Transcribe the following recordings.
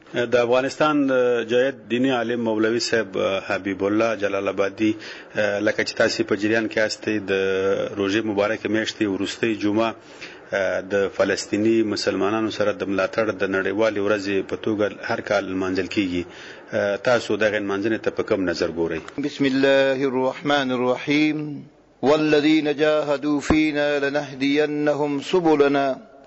د افغانستان جایت دینی عالم مولوي صاحب حبیب الله جلال آبادي لکه چې تاسو په جریان کې یاستئ د روژې مبارکې میاشتې وروستۍ جمعه د فلسطینی مسلمانانو سره د ملاتړ د نړیوالې ورځې په توګه هر کال لمانځل کیږي. تاسو دغه لمانځنې ته په کوم نظر ګورئ؟ بسم الله الرحمن الرحیم والذین جاهدوا فینا لنهدینهم سبلنا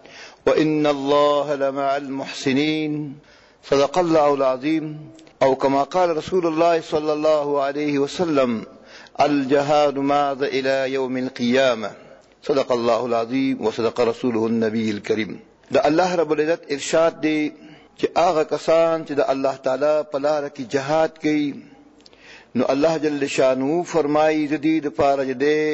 وإن الله لمع المحسنين صدق الله العظيم أو كما قال رسول الله صلى الله عليه وسلم الجهاد ماذا إلى يوم القيامة صدق الله العظيم وصدق رسوله النبي الكريم. دا الله رب العزت ارشاد دی چې هغه کسان چې د الله تعالی په لار کې جهاد کوي نو الله جل شانه فرمایي د دې لپاره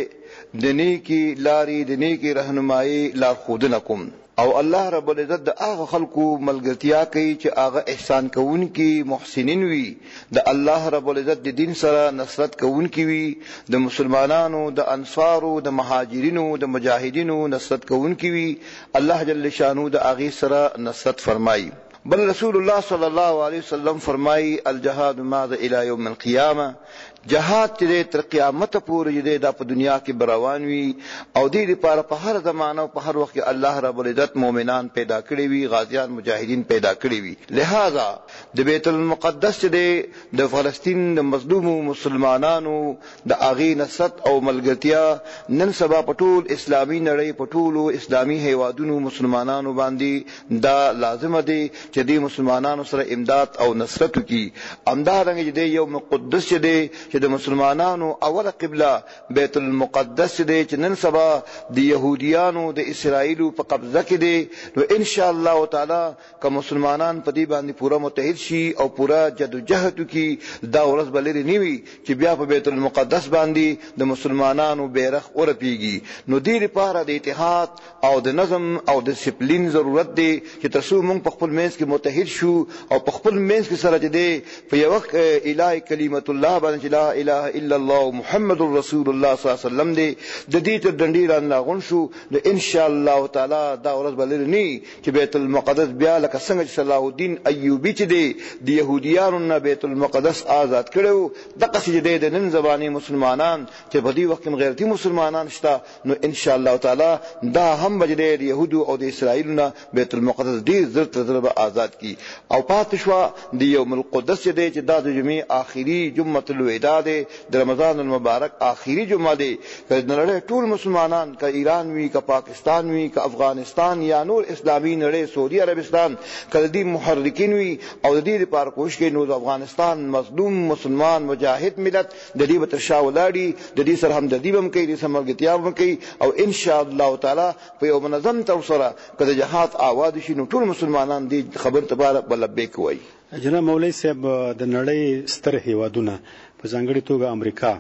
چې د نیکی لارې د نیکی رهنمایي لار خودنه کوم او الله رب العزت د هغه خلقو ملګرتیا کوي چې هغه احسان کوونکي محسنین وي د الله رب العزت د دین سره نصرت کوونکي وي د مسلمانانو د انصارو د مهاجرینو د مجاهدینو نصرت کوونکي وي الله جل شانه د هغه سره نصرت فرمایي. بل رسول الله صلی الله علیه وسلم فرمایي الجهاد ماذا الى يوم القيامه جهاد چې تر قیامت پورې د په دنیا کې بروان وي او دې لپاره په هر زمانه او په هر وخت کې الله رب العزت مؤمنان پیدا کړی وي غازیان مجاهدین پیدا کړی وي. لہذا د بیت المقدس د فلسطین د مظلوم مسلمانانو د اغي نصرت او ملګرتیا نن سبا په ټول اسلامي نړۍ په ټول اسلامي هیوادونو مسلمانانو باندې دا لازم دي چې د مسلمانانو سره امداد او نصرت وکړي. همدارنګه د یو مقدس چې د مسلمانانو اوله قبله بیت المقدس دی چې نن سبا د يهوديانو د اسرائیل په قبضه کې دی نو ان شاء الله تعالی که مسلمانان په دې باندې پورا متحد شي او پورا جدوجہد وکړي دا ورځ بلری نیوي چې بیا په بیت المقدس باندې د مسلمانانو بیرغ ورپیږي. نو دې لپاره د اتحاد او د نظم او د ډیسپلین ضرورت دی چې تاسو موږ په خپل منځ کې متحد شو او په خپل منځ کې سره دی په یو وخت الهی کلمت الله باندې لا اله الا الله محمد رسول الله صلی الله علیه وسلم دی د دې تر ډنډې را لاغون شو نو ان شاء الله تعالی دا ورځ بلرني چې بیت المقدس بیا لکه څنګه چې صلاح الدین ایوبی چې دی د يهوديانو نه بیت المقدس آزاد کړو دغه چې دی د نن زبانی مسلمانان چې په دې وخت کې غیرتی مسلمانان شته نو ان شاء الله تعالی دا هم بجری د يهودو او د اسرائیل نه بیت المقدس ډیر زر تر زر آزاد کی او پات شو د یوم القدس چې دی چې دا د جمعې آخري جمعه الوداع د رمضان المبارک آخری جمعه دی چې نړۍ ټول مسلمانان که ایران وي که پاکستان وي که افغانستان یا نور اسلامي نړۍ سعودي عربستان که دې محرکین وي او د دې لپاره کوشش کوي نو د افغانستان مظلوم مسلمان مجاهد ملت د دې به تر شا ولاړي د دې سره همدردي هم کوي د سمګتیا هم کوي او ان شاء الله تعالی په یو منظم تور سره که د جهاد آواز شي نو ټول مسلمانان دې خبر تبارک بلبیک وایي. جناب مولوی صاحب د نړۍ ستر هیوادونه په ځانګړي توګه امریکا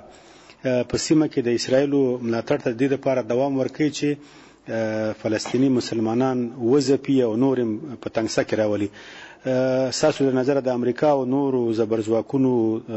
په سیمه کې د اسرایلو ملاتړ ته د دې لپاره دوام ورکوي چې فلسطینی مسلمانان وځپي او نور په تنګسه کې راولي. ساسو د نظر د امریکا او نورو زبرځواکونو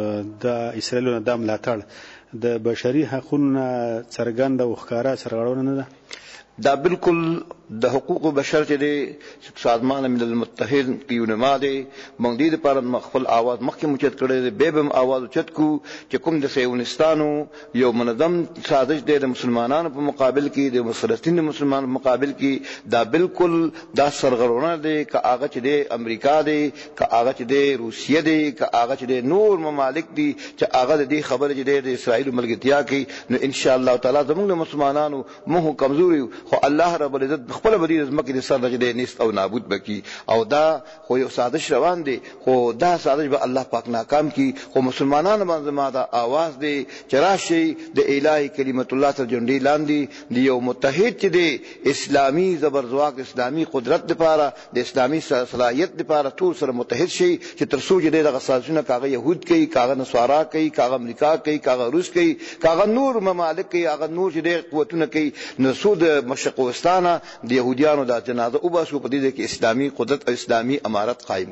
د اسرایلو د ملاتړ د بشري حقوقو څرګنده او ښکاره سرغړونه نه ده؟ دا بالکل د حقوق بشر چې دی سازمان ملل المتحد کې ونما دی موږ دې لپاره خپل आवाज مخکې موچت کړی دی به هم आवाज اوچت کو چې کوم د صهیونستانو یو منظم سازش دی د مسلمانانو په مقابل کې د فلسطین مسلمانانو په مقابل کې دا بالکل دا سرغړونه دی که هغه چې دی امریکا دی که هغه چې دی روسیه دی که هغه چې دی نور ممالک دی چې هغه د دې خبره چې دی د اسرائیل ملګرتیا کوي نو ان شاء الله تعالی زموږ مسلمانانو مو کمزوري خو الله رب العزت خپل بدی زمکه د سر دغه نیست او نابود بکی او دا خو یو سازش روان دی خو دا سازش به الله پاک ناکام کی خو مسلمانانو باندې ما دا आवाज دی چې راشي د الهی کلمت الله تر جنډی لاندې د یو متحد چې دی اسلامی زبرځواک اسلامی قدرت لپاره د اسلامی صلاحیت لپاره ټول سره متحد شي چې تر څو چې دغه سازشونه کاغه يهود کوي کاغه نصارا کوي کاغه امریکا کوي کاغه روس کوي کاغه نور ممالک کوي هغه نور چې د قوتونه کوي نو سود مشرقستانه د يهوديانو د جنازه او باسو په دې کې اسلامي قدرت او اسلامي امارت قائم کو.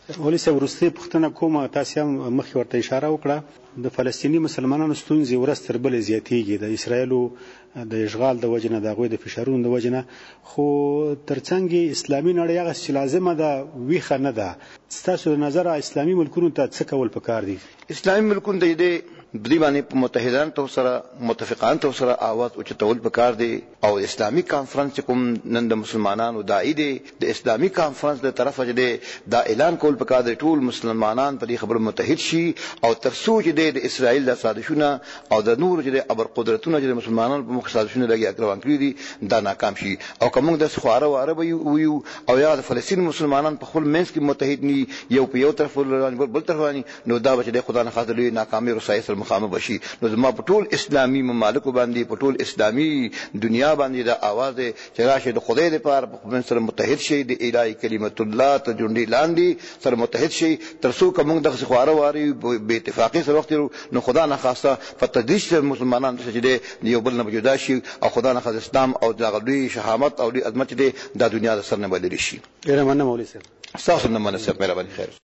ولې سه ورسته پښتنه کومه تاسو هم مخکې ورته اشاره وکړه د فلسطینی مسلمانانو ستونزې ورځ تر بلې زیاتېږي د اسرایلو د اشغال د وجنه د غوي د فشارونو د وجنه خو ترڅنګ اسلامي نړۍ هغه چې لازمه ده ویخه نه ده ستاسو د نظر اسلامي ملکونو ته څه کول پکار دي اسلامي ملکونو د دې بدی باندې په متحدان تو سره متفقان تو سره आवाज او چتول پکار دي او اسلامي کانفرنس کوم نن د مسلمانانو دای دي د اسلامي کانفرنس د طرفه چې دا اعلان کول پکار دي ټول مسلمانان په دې خبره متحد شي او ترڅو چې د اسرائیل د سازشونه او د نور چې د ابر قدرتونو چې مسلمانانو په مخ سازشونه لګي اکروان کړی دي دا ناکام شي او کوم د خواره و عرب یو او یا د فلسطین مسلمانان په خپل منځ کې متحد ني یو په یو طرف بل طرف نو دا چې د خدای نه خاطر لوی ناکامي رسایي سره مخامخ بشي نو زما په ټول اسلامي ممالک باندې په ټول اسلامي دنیا باندې دا आवाज چې راشه د خدای لپاره په خپل سره متحد شي د الهي کلمت الله ته جونډي لاندې سره متحد شي ترڅو کوم د خواره واري به اتفاقی سره وخت نو خدا نه خاصه په تدریج مسلمانان چې د یو بل نه جدا شي او خدا نه خاص اسلام او د غلوی شهامت او د عظمت د دنیا د سر نه بدل شي ډیر مننه مولوي صاحب تاسو نه مننه مهرباني خیر